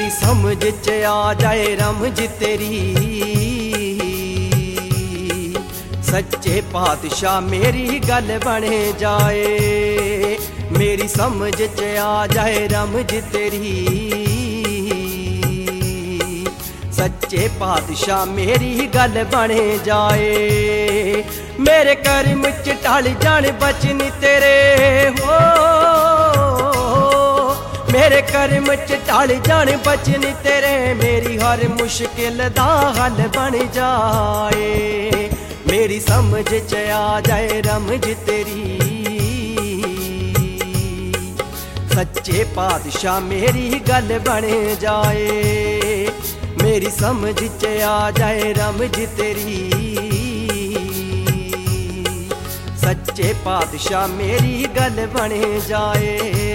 समझ च आ जाए रमज तेरी, सच्चे पातशाह मेरी गल बने जाए। मेरी समझ च आ जाए रमज तेरी, सच्चे पातशाह मेरी गल बने जाए। मेरे कर्म च ढल जान बचन तेरे हो, मेरे कर्म च ढल जान बचन तेरे, मेरी हर मुश्किल दा हल बन जाए। मेरी समझ च आ जाए रमज तेरी, सच्चे पातशाह मेरी गल बन जाए। मेरी समझ च आ जाए रमज तेरी, सच्चे पातशाह मेरी गल बन जाए।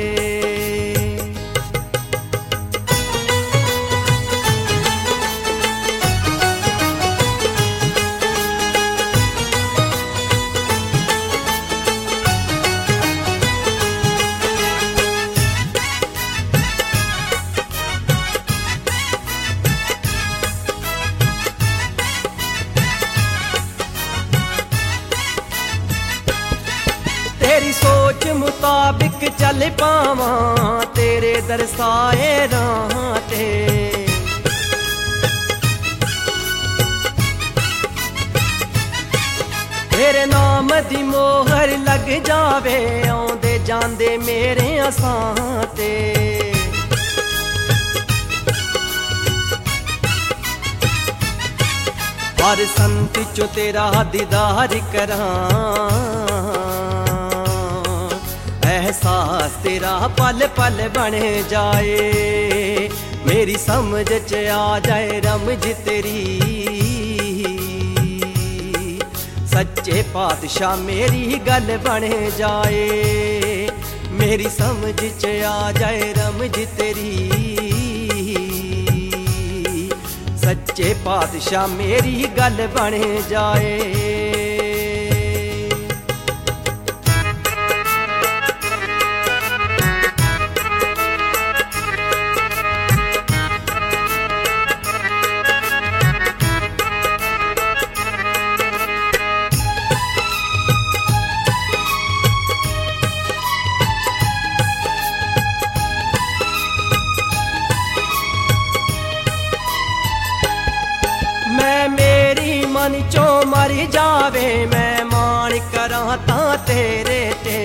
तेरी सोच मुताबिक चल पावा, तेरे दरसाए राह ते। तेरे नाम दी मोहर लग जावे, आंदे जांदे मेरे असां ते। हर संत चो तेरा दीदार करां, एहसास तेरा पल पल बन जाए। मेरी समझ च आ जाए रमज तेरी, सच्चे पातशाह मेरी गल बन जाए। मेरी समझ च आ जाए रमज तेरी, सच्चे पातशाह मेरी गल बन जाए। मन चो मर जावे, मैं मान करां तां तेरे ते।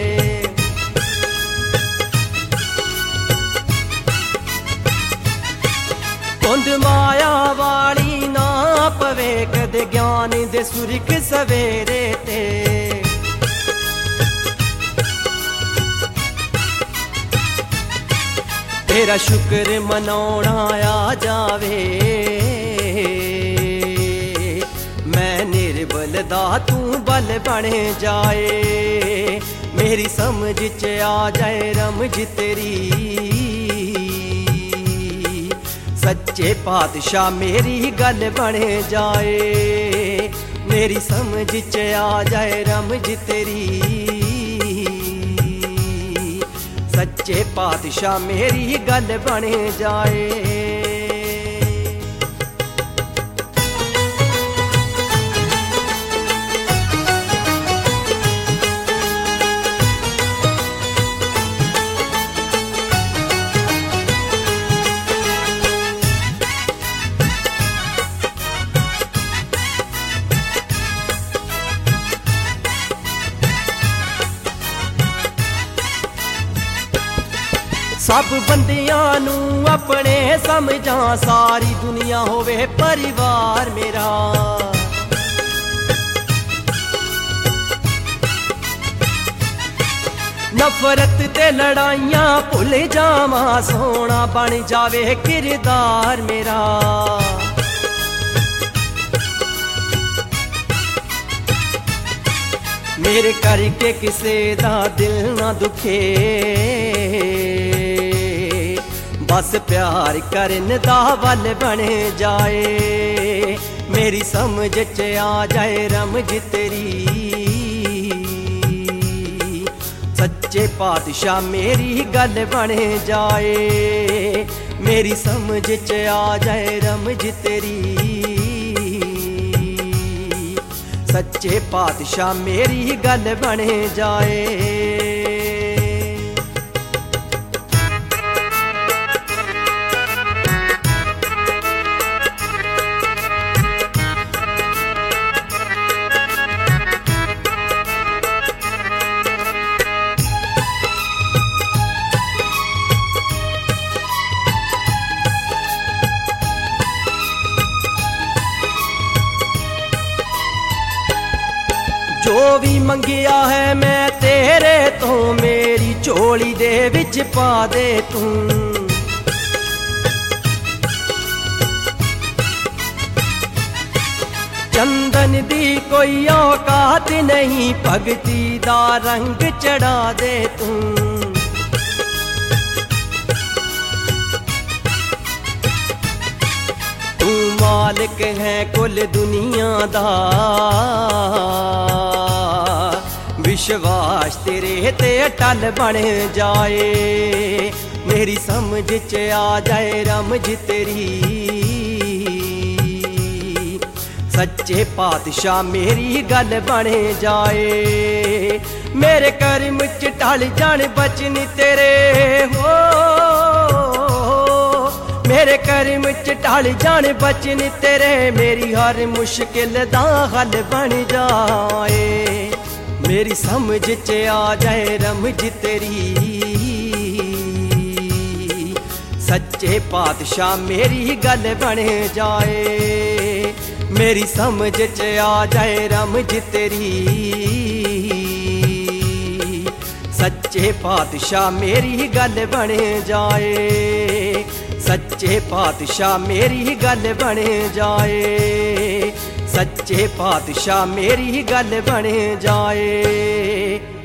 कुंद माया वाली ना पवे, कदे ज्ञान दे सुरख सवेरे ते। तेरा शुक्र मनाउणा आ जावे, मैं निर्बल दा तू बल बन जाए। मेरी समझ च आ जाए रमज तेरी, सच्चे पातशाह मेरी गल बन जाए। मेरी समझ च आ जाए रमज तेरी, सच्चे पातशाह मेरी गल बन जाए। सब बंदियां नू अपने समझा, सारी दुनिया होवे परिवार मेरा। नफरत ते लड़ाइयां भुल जावा, सोना बन जावे किरदार मेरा। मेरे करके किसे दा दिल ना दुखे, बस प्यार करन दा वल बन जाए। मेरी समझ च आ जाए रमज तेरी, सच्चे पातशाह मेरी गल बन जाए। मेरी समझ च आ जाए रमज तेरी। सच्चे पातशाह मेरी गल बन जाए। जो भी मंगिया है मैं तेरे तो मेरी झोली दे विच पा दे तू। चंदन दी कोई औकात नहीं, भगती दा रंग चढ़ा दे तू। तू मालिक है कुल दुनिया दा, विश्वास तेरे ते अटल बन जाए। मेरी समझ च आ जाए रमज तेरी। सच्चे पातशाह मेरी गल बन जाए। मेरे कर्म च ढल जान बचन तेरे हो, मेरे कर्म च ढल जान बचन तेरे। मेरी हर मुश्किल दा हल बन जाए। मेरी समझ च आ जाए रमज तेरी। सच्चे पातशाह मेरी गल बन जाए। मेरी समझ च आ जाए रमज तेरी। सच्चे पातशाह मेरी गल बन जाए। सच्चे पातशाह मेरी गल बन जाए। सच्चे पातशाह मेरी गल बन जाए।